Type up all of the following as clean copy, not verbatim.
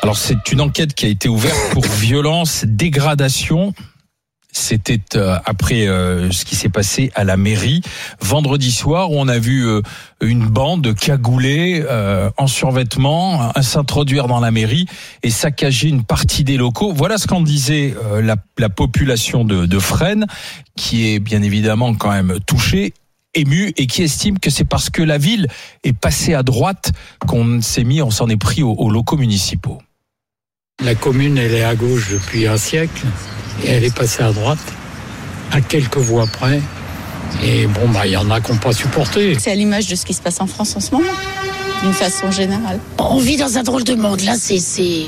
Alors c'est une enquête qui a été ouverte pour violence, dégradation. C'était après ce qui s'est passé à la mairie vendredi soir où on a vu une bande cagoulée en survêtement s'introduire dans la mairie et saccager une partie des locaux. Voilà ce qu'en disait la population de Fresnes, qui est bien évidemment quand même touchée, émue, et qui estime que c'est parce que la ville est passée à droite qu'on s'en est pris aux locaux municipaux. La commune, elle est à gauche depuis un siècle. Et elle est passée à droite, à quelques voix près. Et bon, il y en a qui n'ont pas supporté. C'est à l'image de ce qui se passe en France en ce moment, d'une façon générale. On vit dans un drôle de monde. Là, c'est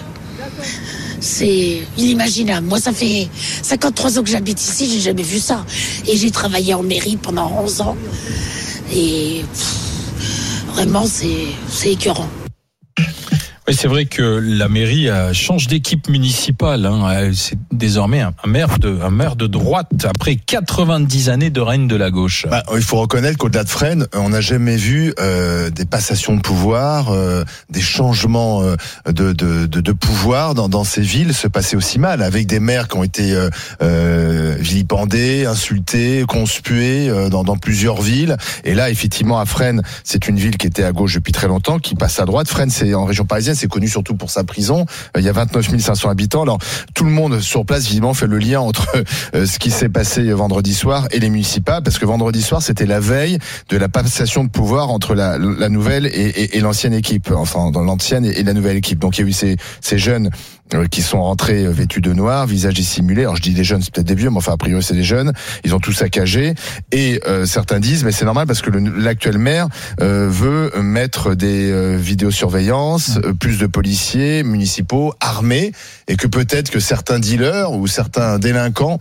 inimaginable. Moi, ça fait 53 ans que j'habite ici, j'ai jamais vu ça. Et j'ai travaillé en mairie pendant 11 ans. Et vraiment, c'est écœurant. Oui, c'est vrai que la mairie change d'équipe municipale. C'est désormais un maire de droite après 90 années de règne de la gauche. Il faut reconnaître qu'au-delà de Fresnes, on n'a jamais vu des passations de pouvoir, des changements de pouvoir dans ces villes se passer aussi mal, avec des maires qui ont été vilipendés, insultés, conspués dans plusieurs villes. Et là, effectivement, à Fresnes, c'est une ville qui était à gauche depuis très longtemps, qui passe à droite. Fresnes, c'est en région parisienne. C'est connu surtout pour sa prison. Il y a 29 500 habitants. Alors, tout le monde sur place, visiblement, fait le lien entre ce qui s'est passé vendredi soir et les municipales, parce que vendredi soir, c'était la veille de la passation de pouvoir entre la nouvelle et l'ancienne équipe. Enfin, dans l'ancienne et la nouvelle équipe. Donc, il y a eu ces jeunes qui sont rentrés vêtus de noir, visage dissimulé. Alors je dis des jeunes, c'est peut-être des vieux, mais enfin a priori c'est des jeunes. Ils ont tout saccagé et certains disent, mais c'est normal parce que l'actuel maire veut mettre des vidéosurveillances, plus de policiers municipaux armés, et que peut-être que certains dealers ou certains délinquants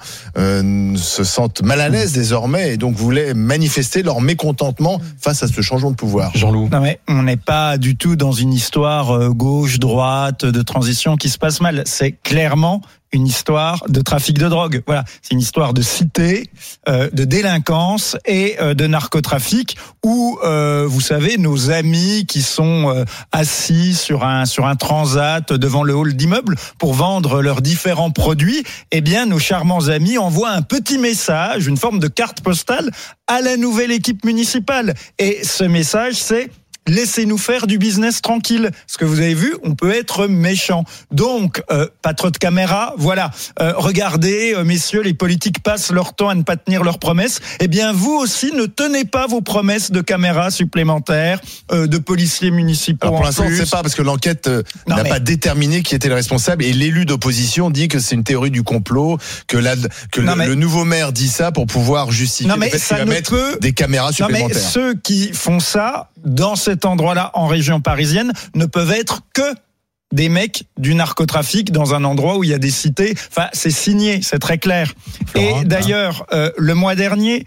se sentent mal à l'aise désormais et donc voulaient manifester leur mécontentement face à ce changement de pouvoir. Jean-Loup. Non mais on n'est pas du tout dans une histoire gauche-droite de transition qui se passe mal. C'est clairement une histoire de trafic de drogue. Voilà, c'est une histoire de cité, de délinquance et de narcotrafic où, vous savez, nos amis qui sont assis sur un transat devant le hall d'immeuble pour vendre leurs différents produits, eh bien, nos charmants amis envoient un petit message, une forme de carte postale à la nouvelle équipe municipale. Et ce message, c'est: laissez-nous faire du business tranquille. Ce que vous avez vu, on peut être méchant. Donc, pas trop de caméras, voilà. Regardez, messieurs, les politiques passent leur temps à ne pas tenir leurs promesses. Eh bien, vous aussi, ne tenez pas vos promesses de caméras supplémentaires, de policiers municipaux. Alors pour l'instant, on ne sait pas, parce que l'enquête n'a pas déterminé qui était le responsable, et l'élu d'opposition dit que c'est une théorie du complot, que le nouveau maire dit ça pour pouvoir justifier le fait qu'il va mettre des caméras supplémentaires. Non mais ceux qui font ça dans cet endroit-là en région parisienne ne peuvent être que des mecs du narcotrafic dans un endroit où il y a des cités. Enfin, c'est signé, c'est très clair. Florent, et d'ailleurs, le mois dernier,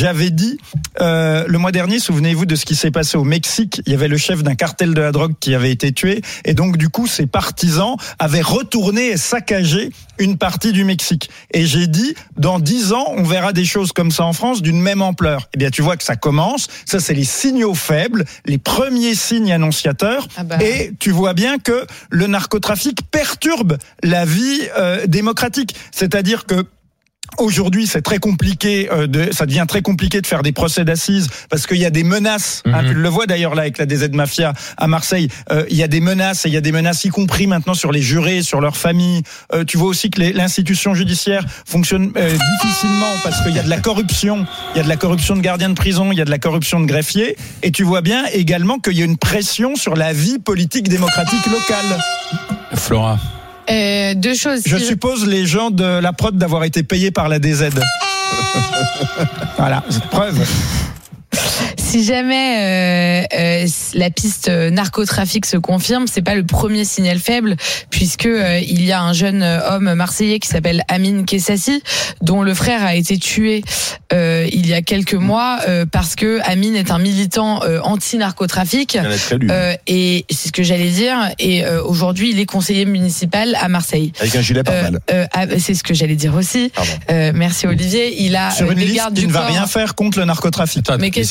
souvenez-vous de ce qui s'est passé au Mexique. Il y avait le chef d'un cartel de la drogue qui avait été tué. Et donc, du coup, ses partisans avaient retourné et saccagé une partie du Mexique. Et j'ai dit, dans 10 ans, on verra des choses comme ça en France d'une même ampleur. Eh bien, tu vois que ça commence. Ça, c'est les signaux faibles, les premiers signes annonciateurs. Et tu vois bien que le narcotrafic perturbe la vie démocratique. C'est-à-dire que aujourd'hui, c'est très compliqué. Ça devient très compliqué de faire des procès d'assises parce qu'il y a des menaces. Tu le vois d'ailleurs là avec la DZ Mafia à Marseille. Il y a des menaces, et il y a des menaces y compris maintenant sur les jurés, sur leurs familles. Tu vois aussi que l'institution judiciaire fonctionne difficilement parce qu'il y a de la corruption. Il y a de la corruption de gardiens de prison, il y a de la corruption de greffiers. Et tu vois bien également qu'il y a une pression sur la vie politique démocratique locale. Flora. Deux choses. Je suppose les gens de la prod d'avoir été payés par la DZ. Voilà, preuve. Si jamais la piste narcotrafic se confirme, c'est pas le premier signal faible, puisque il y a un jeune homme marseillais qui s'appelle Amine Kessassi, dont le frère a été tué il y a quelques mois parce que Amine est un militant anti-narcotrafic, et c'est ce que j'allais dire. Et aujourd'hui, il est conseiller municipal à Marseille. Avec un gilet pare-balles. C'est ce que j'allais dire aussi. Merci Olivier. Il a sur une liste gardes qui du ne va corps. rien faire contre le narcotrafic. Mais qu'est-ce que t'en sais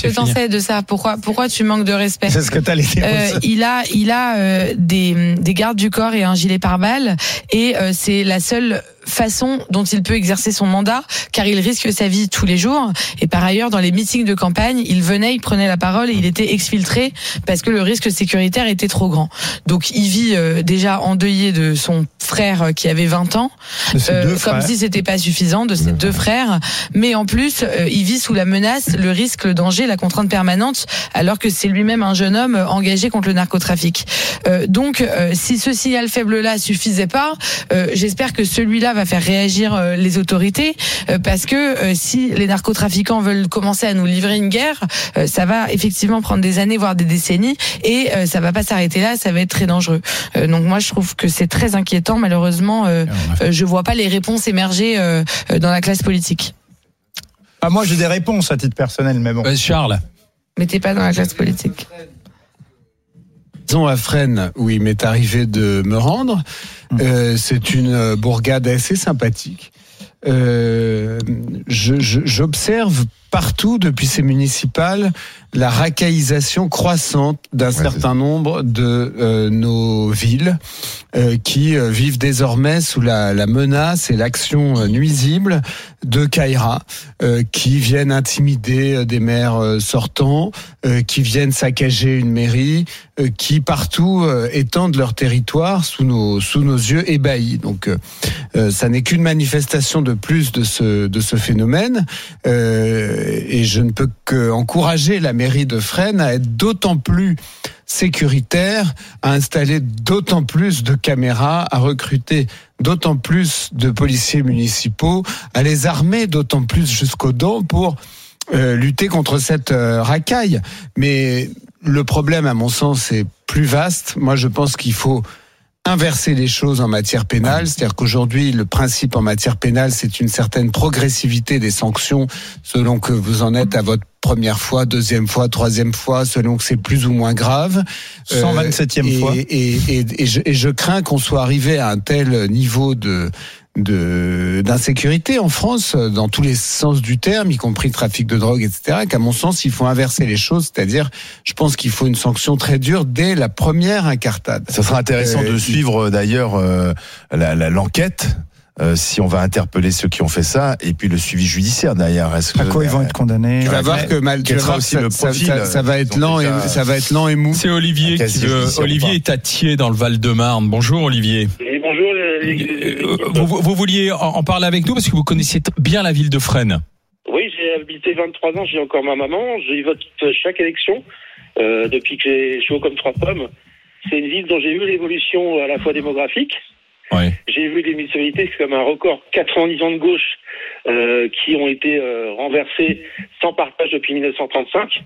respect de ça. Pourquoi tu manques de respect? C'est ce que t'allais dire. Il a des gardes du corps et un gilet pare-balles, et c'est la seule façon dont il peut exercer son mandat, car il risque sa vie tous les jours. Et par ailleurs, dans les meetings de campagne, il prenait la parole et il était exfiltré parce que le risque sécuritaire était trop grand. Donc il vit déjà endeuillé de son frère qui avait 20 ans, comme si c'était pas suffisant, de ses deux frères, mais en plus il vit sous la menace, le risque, le danger, la contrainte permanente, alors que c'est lui-même un jeune homme engagé contre le narcotrafic. Donc si ce signal faible-là suffisait pas, j'espère que celui-là va faire réagir les autorités, parce que si les narcotrafiquants veulent commencer à nous livrer une guerre, ça va effectivement prendre des années, voire des décennies, et ça va pas s'arrêter là, ça va être très dangereux. Donc moi je trouve que c'est très inquiétant. Malheureusement, je vois pas les réponses émerger dans la classe politique. Ah, moi j'ai des réponses à titre personnel, mais bon. Charles. Mais t'es pas dans la classe politique. À Fresnes, où il m'est arrivé de me rendre, c'est une bourgade assez sympathique. J'observe partout depuis ces municipales la racaillisation croissante d'un certain nombre de nos villes qui vivent désormais sous la menace et l'action nuisible de Caïra, qui viennent intimider des maires sortants, qui viennent saccager une mairie, qui partout étendent leur territoire sous nos yeux ébahis. Donc ça n'est qu'une manifestation de plus de ce phénomène, et je ne peux qu'encourager la mairie de Fresnes à être d'autant plus sécuritaire, à installer d'autant plus de caméras, à recruter d'autant plus de policiers municipaux, à les armer d'autant plus jusqu'aux dents pour lutter contre cette racaille. Mais le problème, à mon sens, est plus vaste. Moi, je pense qu'il faut inverser les choses en matière pénale, c'est-à-dire qu'aujourd'hui, le principe en matière pénale, c'est une certaine progressivité des sanctions selon que vous en êtes à votre première fois, deuxième fois, troisième fois, selon que c'est plus ou moins grave. 127e fois. Et je crains qu'on soit arrivé à un tel niveau d'insécurité en France, dans tous les sens du terme, y compris le trafic de drogue, etc., qu'à mon sens, il faut inverser les choses, c'est-à-dire, je pense qu'il faut une sanction très dure dès la première incartade. Ça sera intéressant de suivre d'ailleurs l'enquête, si on va interpeller ceux qui ont fait ça, et puis le suivi judiciaire derrière. À quoi ils vont être condamnés? Tu vas voir que ça va être lent, et ça va être lent et mou. C'est Olivier qui veut. Olivier est à Thiers dans le Val-de-Marne. Bonjour Olivier. Et bonjour. Vous vouliez en parler avec nous parce que vous connaissiez bien la ville de Fresnes. Oui, j'ai habité 23 ans, j'ai encore ma maman, j'y vote chaque élection depuis que je suis haut comme trois pommes. C'est une ville dont j'ai vu l'évolution à la fois démographique. Ouais. J'ai vu les municipalités comme un record, 90 ans de gauche qui ont été renversés sans partage depuis 1935.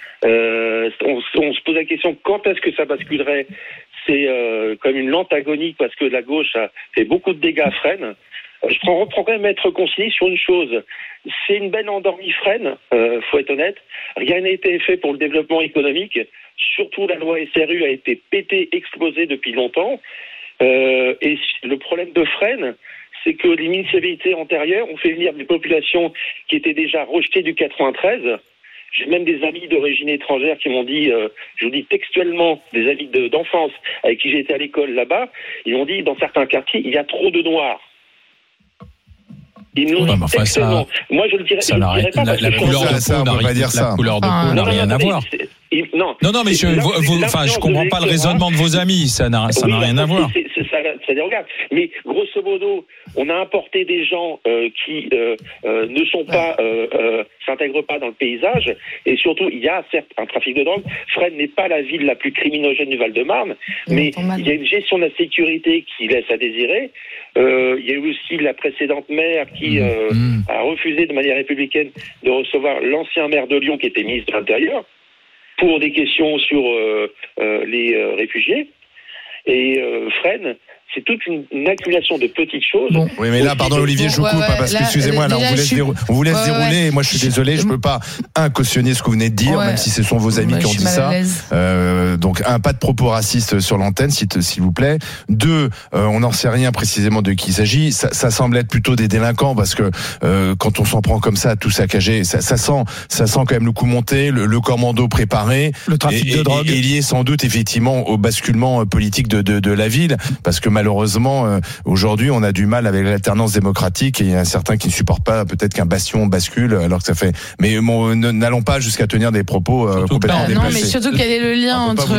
On se pose la question, quand est-ce que ça basculerait? C'est comme une lente agonie parce que la gauche a fait beaucoup de dégâts à Fresnes. Je reprends quand même être concilié sur une chose. C'est une belle endormie Fresnes, faut être honnête. Rien n'a été fait pour le développement économique. Surtout la loi SRU a été pétée, explosée depuis longtemps. Et le problème de Fresnes, c'est que les municipalités antérieures ont fait venir des populations qui étaient déjà rejetées du 93. J'ai même des amis d'origine étrangère qui m'ont dit, je vous dis textuellement, des amis d'enfance avec qui j'étais à l'école là-bas, ils m'ont dit, dans certains quartiers, il y a trop de noirs. Ils nous disent textuellement. Moi, je le dirais, ça n'a rien. La couleur de peau n'a rien à voir. Non, mais je comprends pas le raisonnement de vos amis. Ça n'a rien à voir. Ça dérogatoire. Mais grosso modo, on a importé des gens qui ne sont pas, s'intègrent pas dans le paysage. Et surtout, il y a certes un trafic de drogue. Fresnes n'est pas la ville la plus criminogène du Val-de-Marne, mais il y a une gestion de la sécurité qui laisse à désirer. Il y a eu aussi la précédente maire qui a refusé de manière républicaine de recevoir l'ancien maire de Lyon qui était ministre de l'Intérieur pour des questions sur les réfugiés. Et Fresnes, c'est toute une accumulation de petites choses. Bon. Oui, mais là, pardon, Olivier, je vous coupe, parce que, excusez-moi, là, on vous laisse dérouler, et moi, je suis désolé, je peux pas, cautionner ce que vous venez de dire, même si ce sont vos amis qui ont dit ça. Donc, pas de propos racistes sur l'antenne, s'il vous plaît. 2, on n'en sait rien précisément de qui il s'agit. Ça semble être plutôt des délinquants, parce que, quand on s'en prend comme ça, à tout saccager, ça sent quand même le coup monté, le commando préparé. Le trafic de drogue. Et lié sans doute, effectivement, au basculement politique de la ville, parce que malheureusement, aujourd'hui, on a du mal avec l'alternance démocratique, et il y a certains qui ne supportent pas peut-être qu'un bastion bascule, alors que ça fait. Mais bon, n'allons pas jusqu'à tenir des propos complètement déplacés. Non, mais surtout quel est le lien entre.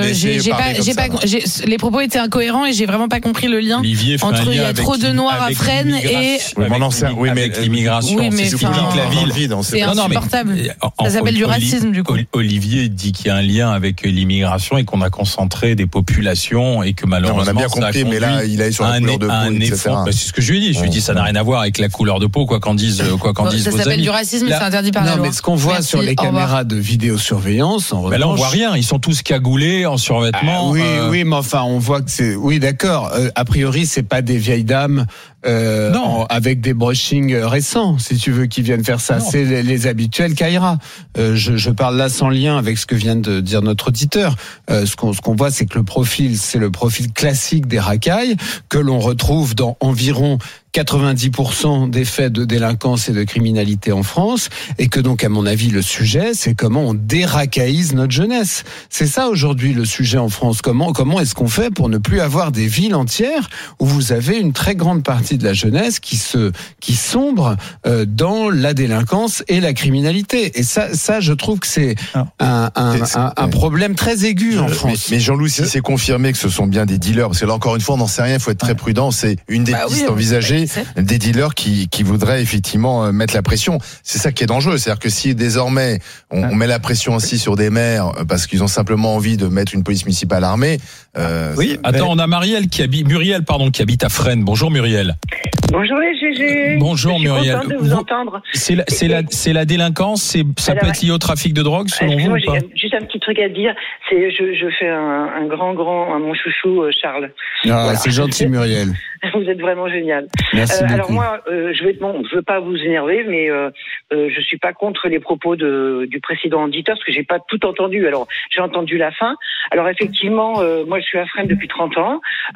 Les propos étaient incohérents et j'ai vraiment pas compris le lien entre il y a trop de noirs à Fresnes et. Oui, mais avec l'immigration, c'est la ville. C'est insupportable. Ça s'appelle du racisme, du coup. Olivier dit qu'il y a un lien avec l'immigration et qu'on a concentré des populations et que malheureusement. On a bien compris, mais là, il est sur la couleur de peau, etc. C'est ce que je lui ai dit. Je lui ai dit, ça n'a rien à voir avec la couleur de peau, quoi qu'en disent vos amis. Ça s'appelle du racisme, c'est interdit par la loi. Non, mais ce qu'on voit sur les caméras de vidéosurveillance, en revanche. Là, on voit rien. Ils sont tous cagoulés, en survêtement. Oui, mais enfin, on voit que c'est. Oui, d'accord. A priori, c'est pas des vieilles dames. Avec des brushings récents, si tu veux, qui viennent faire ça. Non. C'est les habituels Kaira. Je parle là sans lien avec ce que vient de dire notre auditeur. Ce qu'on voit, c'est que le profil, c'est le profil classique des racailles que l'on retrouve dans environ 90% des faits de délinquance et de criminalité en France, et que donc, à mon avis, le sujet, c'est comment on déracaïse notre jeunesse. C'est ça aujourd'hui le sujet en France. Comment est-ce qu'on fait pour ne plus avoir des villes entières où vous avez une très grande partie de la jeunesse qui sombre dans la délinquance et la criminalité. Et ça, je trouve que c'est un problème très aigu en France. Mais Jean-Louis, si c'est confirmé que ce sont bien des dealers, parce que là encore une fois, on n'en sait rien, il faut être très prudent. C'est une des pistes envisagées. Des dealers qui voudraient effectivement mettre la pression. C'est ça qui est dangereux. C'est-à-dire que si désormais on met la pression ainsi sur des maires parce qu'ils ont simplement envie de mettre une police municipale armée. On a Muriel qui habite à Fresnes. Bonjour Muriel. Bonjour les GG. Bonjour Muriel. Je suis contente de vous entendre. C'est la délinquance, ça peut être lié au trafic de drogue selon vous ou pas? J'ai juste un petit truc à dire. Je fais un grand à mon chouchou Charles. Voilà. C'est gentil Muriel. Vous êtes vraiment génial. Merci beaucoup. Alors moi, je veux pas vous énerver, mais je suis pas contre les propos du précédent auditeur parce que j'ai pas tout entendu. Alors j'ai entendu la fin. Alors effectivement, moi je suis à Fresnes depuis 30 ans,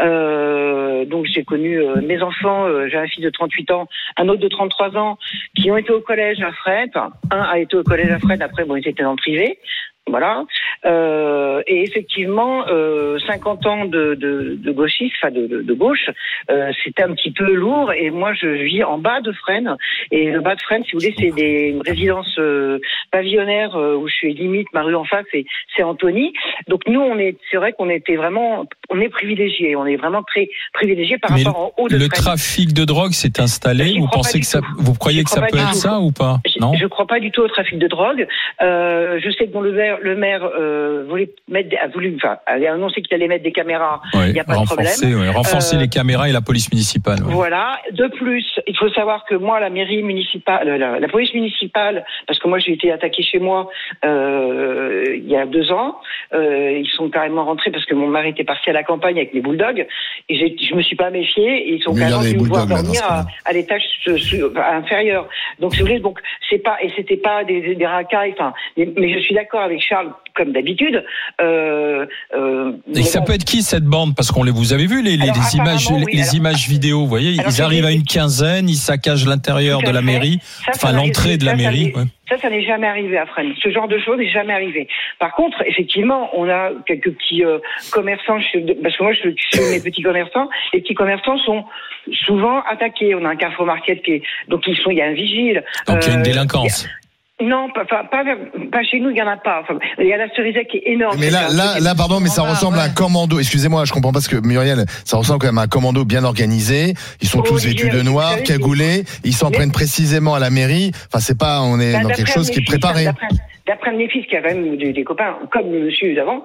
donc j'ai connu mes enfants. J'ai un fils de 38 ans, un autre de 33 ans, qui ont été au collège à Fresnes. Enfin, un a été au collège à Fresnes, après ils étaient dans le privé. Voilà. Et effectivement, 50 ans de gauchisme, enfin de gauche, c'était un petit peu lourd. Et moi, je vis en bas de Fresnes. Et le bas de Fresnes, si vous voulez, c'est des résidences pavillonnaires où je suis limite. Ma rue en face, c'est Antony. Donc nous, c'est vrai qu'on était vraiment, on est privilégiés. On est vraiment très privilégiés par rapport en haut de Fresnes. Le trafic de drogue s'est installé. Vous croyez que ça peut être ça ou pas? Non. Je crois pas du tout au trafic de drogue. Je sais que dans le maire avait annoncé qu'il allait mettre des caméras. Il n'y a pas de problème. Renforcer les caméras et la police municipale. Ouais. Voilà. De plus, il faut savoir que moi, la mairie municipale, la police municipale, parce que moi j'ai été attaqué chez moi il y a 2 ans. Ils sont carrément rentrés parce que mon mari était parti à la campagne avec les bulldogs et je me suis pas méfiée. Et ils sont carrément venus me voir dormir à l'étage inférieur. Donc si vous voulez, c'était pas des racailles. Mais je suis d'accord avec Charles, comme d'habitude. Et ça peut être qui cette bande? Parce vous avez vu les images vidéo, vous voyez, ils arrivent à une quinzaine, ils saccagent l'intérieur de la mairie, l'entrée de la mairie. Ça n'est jamais arrivé à Fresnes. Ce genre de choses n'est jamais arrivé. Par contre, effectivement, on a quelques petits commerçants, parce que moi, je suis mes petits commerçants. Les petits commerçants sont souvent attaqués. On a un Carrefour Market il y a un vigile. Donc il y a une délinquance. Non, pas chez nous, il y en a pas. Il y a la Cerisec qui est énorme. Mais là, pardon, mais ça ressemble à un commando. Excusez-moi, je comprends pas ce que Muriel, ça ressemble quand même à un commando bien organisé. Ils sont tous vêtus de noir, cagoulés. Ils s'en prennent précisément à la mairie. Enfin, on est dans quelque chose qui est préparé. d'après mes fils qui a quand même des copains comme le monsieur d'avant,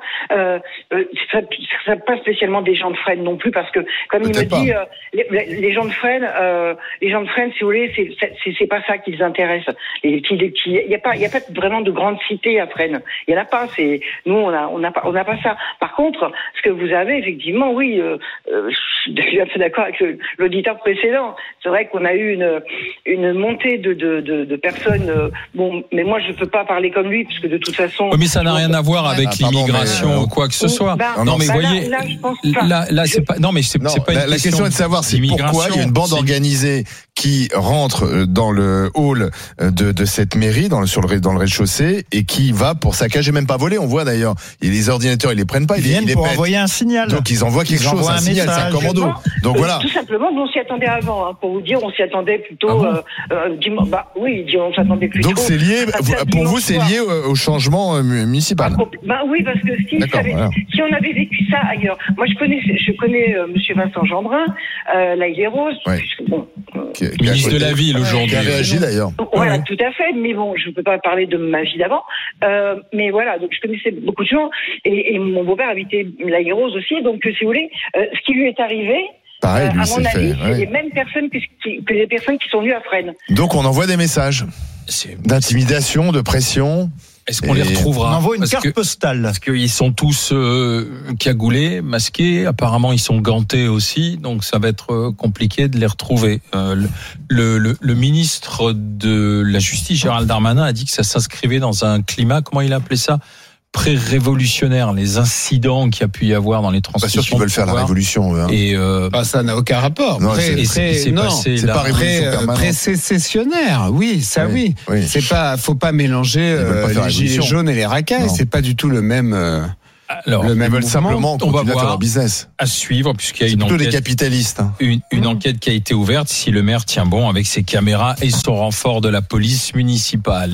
ça pas spécialement des gens de Fresnes non plus, parce que comme il me dit, les gens de Fresnes, si vous voulez, c'est pas ça qui les intéresse. Il y a pas vraiment de grande cité à Fresnes. Il y en a pas. Nous on n'a pas ça. Par contre, ce que vous avez effectivement, oui, je suis un peu d'accord avec l'auditeur précédent. C'est vrai qu'on a eu une montée de personnes. Bon, mais moi je peux pas parler comme lui, parce que de toute façon. Mais ça n'a rien à voir avec l'immigration ou quoi que ce soit. Non, mais voyez, là, c'est pas. Non, mais c'est pas une la question est de savoir c'est pourquoi il y a une bande organisée qui rentre dans le hall de cette mairie, dans le rez-de-chaussée, et qui va pour saccager, même pas voler. On voit d'ailleurs, et les ordinateurs, ils les prennent pas, ils viennent les pour pètent. Envoyer un signal. Donc ils envoient quelque chose, un signal, c'est un commando. Donc voilà. Tout simplement, on s'y attendait avant. Hein, pour vous dire, on s'y attendait plutôt. On s'attendait plutôt. Donc c'est lié. Pour vous, c'est lié au changement municipal. Oui, parce que si on avait vécu ça ailleurs. Moi, je connais Monsieur Vincent Jeanbrun. Là, il est rose. Ouais. Ministre de la ville aujourd'hui. Qui a réagi d'ailleurs. Voilà, tout à fait. Mais bon, je ne peux pas parler de ma vie d'avant. Mais voilà, donc je connaissais beaucoup de gens. Et mon beau-père habitait la Rose aussi. Donc, si vous voulez, ce qui lui est arrivé. Pareil, lui, à mon avis, c'est ouais. les mêmes personnes que les personnes qui sont venues à Fresnes. Donc, on envoie des messages d'intimidation, de pression. Est-ce qu'on les retrouvera? On envoie une carte postale. Parce qu'ils sont tous cagoulés, masqués. Apparemment, ils sont gantés aussi. Donc, ça va être compliqué de les retrouver. Le ministre de la Justice, Gérald Darmanin, a dit que ça s'inscrivait dans un climat, comment il a appelé ça? Pré-révolutionnaire, les incidents qu'il y a pu y avoir dans les transmissions. Pas sûr qu'ils veulent faire la révolution. Hein. Et ça n'a aucun rapport. Non, c'est pas pré-sécessionnaire. Oui, ça oui. C'est pas, faut pas mélanger les gilets jaunes et les racailles. C'est pas du tout le même. Alors, ils veulent simplement continuer à faire leur business. À suivre, puisqu'il y a une enquête. Plutôt des capitalistes. Une enquête qui a été ouverte. Si le maire tient bon avec ses caméras et son renfort de la police municipale.